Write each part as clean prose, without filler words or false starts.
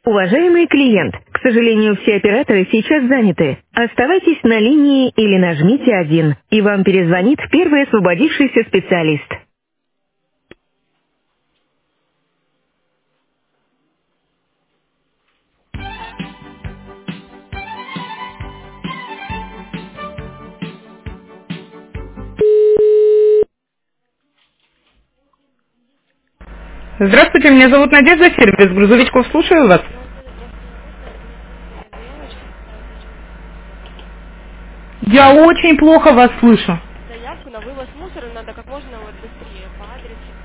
Уважаемый клиент, к сожалению, все операторы сейчас заняты. Оставайтесь на линии или нажмите 1, и вам перезвонит первый освободившийся специалист. Здравствуйте, меня зовут Надежда, сервис грузовичков, слушаю вас. Здравствуйте, можно изменить заявочку, поставить почему-то мусор? Я очень плохо вас слышу. Заявку на вывоз мусора надо как можно вот быстрее по адресу.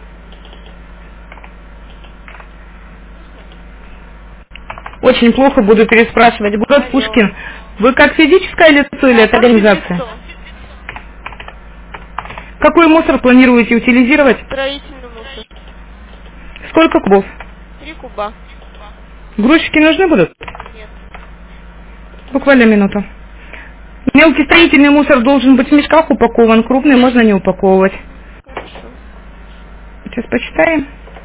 Слышно? Очень плохо буду переспрашивать. Город Алло. Пушкин. Вы как физическое лицо или Да, это как организация? физлицо. Какой мусор планируете утилизировать? Строительный мусор. Сколько кубов? 3 куба. Грузчики нужны будут? Нет. Буквально минуту. Мелкий строительный мусор должен быть в мешках упакован, крупный можно не упаковывать. Хорошо. Сейчас почитаем.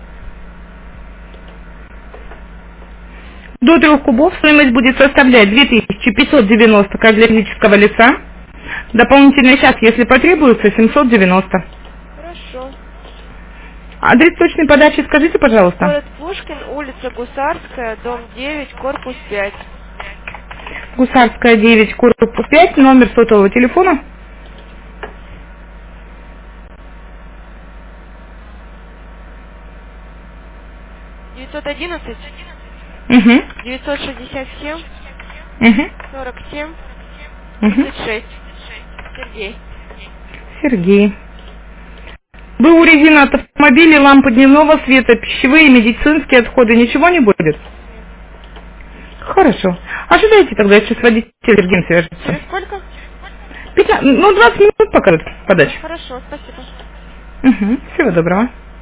До 3 кубов стоимость будет составлять 2590 как для физического лица. Дополнительный час, если потребуется, 790. Хорошо. Адрес точной подачи скажите, пожалуйста. Город Пушкин, улица Гусарская, дом 9, корпус 5. Гусарская, 9, корпус 5, номер сотового телефона. 911 Угу. 967 Угу. 47 Угу. 36. Сергей. Сергей. БУ резина от автомобилей, лампы дневного света, пищевые, медицинские отходы, ничего не будет? Нет. Хорошо. Ожидайте тогда, сейчас водитель Сергеем Через свяжется. сколько? 20 минут пока подача. Хорошо, спасибо. Угу. Всего доброго.